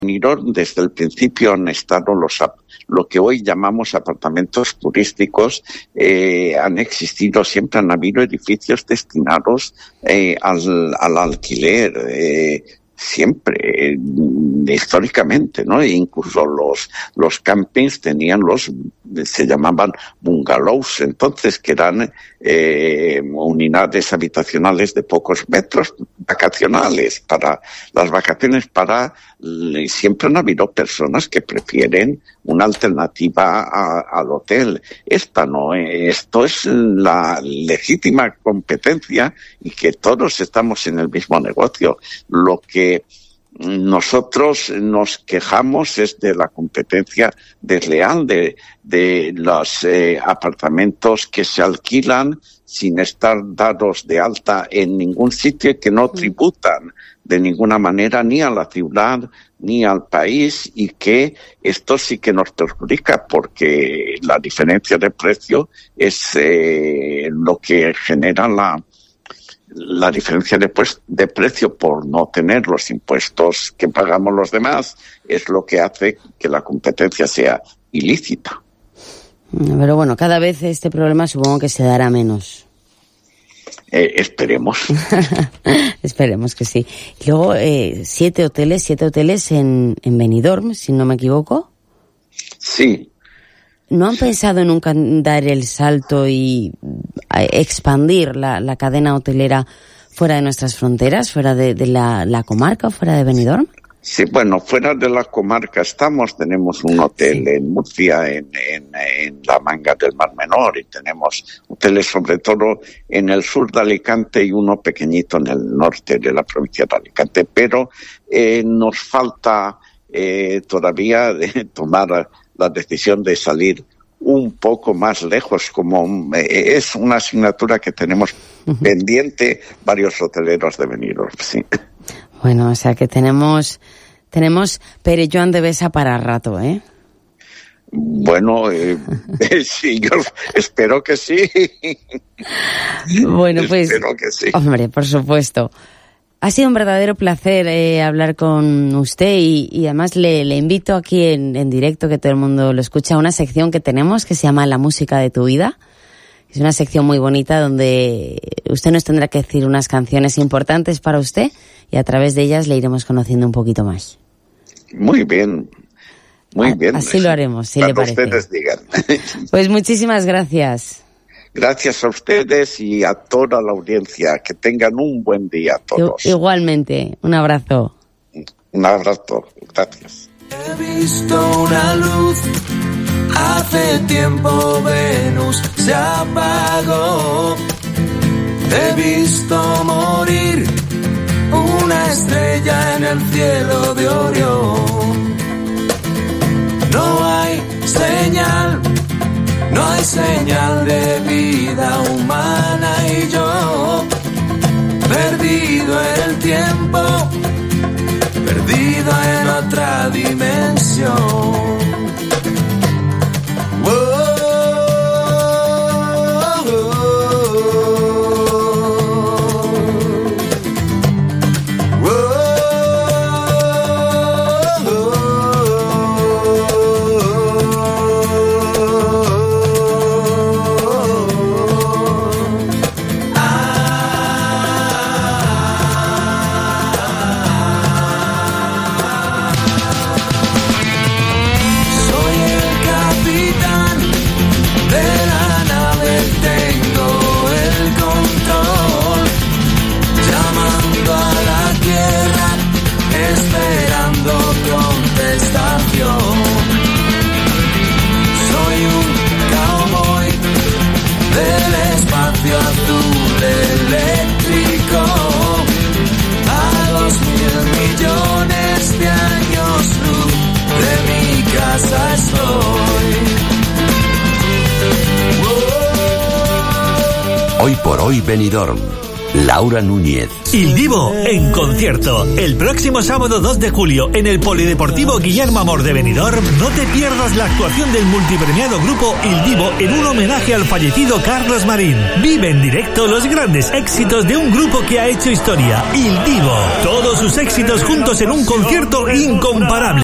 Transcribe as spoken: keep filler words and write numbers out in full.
Benidorm desde el principio han estado los lo que hoy llamamos apartamentos turísticos, eh, han existido, siempre han habido edificios destinados eh, al, al alquiler, eh, siempre, eh, históricamente, ¿no? E incluso los, los campings tenían los, se llamaban bungalows, entonces, que eran eh, unidades habitacionales de pocos metros, vacacionales, para las vacaciones, para, siempre han habido personas que prefieren una alternativa a, al hotel. Esta no, esto es la legítima competencia y que todos estamos en el mismo negocio. Lo que nosotros nos quejamos es de la competencia desleal, de, de los eh, apartamentos que se alquilan sin estar dados de alta en ningún sitio y que no tributan de ninguna manera ni a la ciudad ni al país, y que esto sí que nos perjudica porque la diferencia de precio es eh, lo que genera la la diferencia de, pues, de precio por no tener los impuestos que pagamos los demás, es lo que hace que la competencia sea ilícita. Pero bueno, cada vez este problema supongo que se dará menos. Eh, esperemos. Esperemos que sí. Y luego, eh, siete hoteles, siete hoteles en, en Benidorm, si no me equivoco. Sí. ¿No han pensado nunca en dar el salto y expandir la, la cadena hotelera fuera de nuestras fronteras, fuera de, de la, la comarca o fuera de Benidorm? Sí, bueno, fuera de la comarca estamos, tenemos un hotel sí. en Murcia, en, en, en la Manga del Mar Menor, y tenemos hoteles sobre todo en el sur de Alicante y uno pequeñito en el norte de la provincia de Alicante, pero eh, nos falta eh, todavía de tomar la decisión de salir un poco más lejos, como eh, es una asignatura que tenemos uh-huh. pendiente varios hoteleros de Benidorm, sí. Bueno, o sea que tenemos tenemos Perelloan de Besa para rato, ¿eh? Bueno, eh, sí, yo espero que sí. Bueno, pues, espero que sí. Hombre, por supuesto. Ha sido un verdadero placer eh, hablar con usted y, y además le, le invito aquí en, en directo, que todo el mundo lo escucha, a una sección que tenemos que se llama La Música de tu Vida. Es una sección muy bonita donde usted nos tendrá que decir unas canciones importantes para usted y a través de ellas le iremos conociendo un poquito más. Muy bien, muy a, bien. Así lo haremos, si le parece. Cuando ustedes digan. Pues muchísimas gracias. Gracias a ustedes y a toda la audiencia. Que tengan un buen día a todos. Igualmente, un abrazo. Un abrazo, gracias. He visto una luz, hace tiempo Venus se apagó. He visto morir una estrella en el cielo de Orión. No hay señal, no hay señal de vida humana y yo, perdido en el tiempo, perdido en otra dimensión. Hoy por hoy Benidorm, Laura Núñez. Il Divo en concierto. El próximo sábado dos de julio en el Polideportivo Guillermo Amor de Benidorm, no te pierdas la actuación del multipremiado grupo Il Divo en un homenaje al fallecido Carlos Marín. Vive en directo los grandes éxitos de un grupo que ha hecho historia, Il Divo. Todos sus éxitos juntos en un concierto incomparable.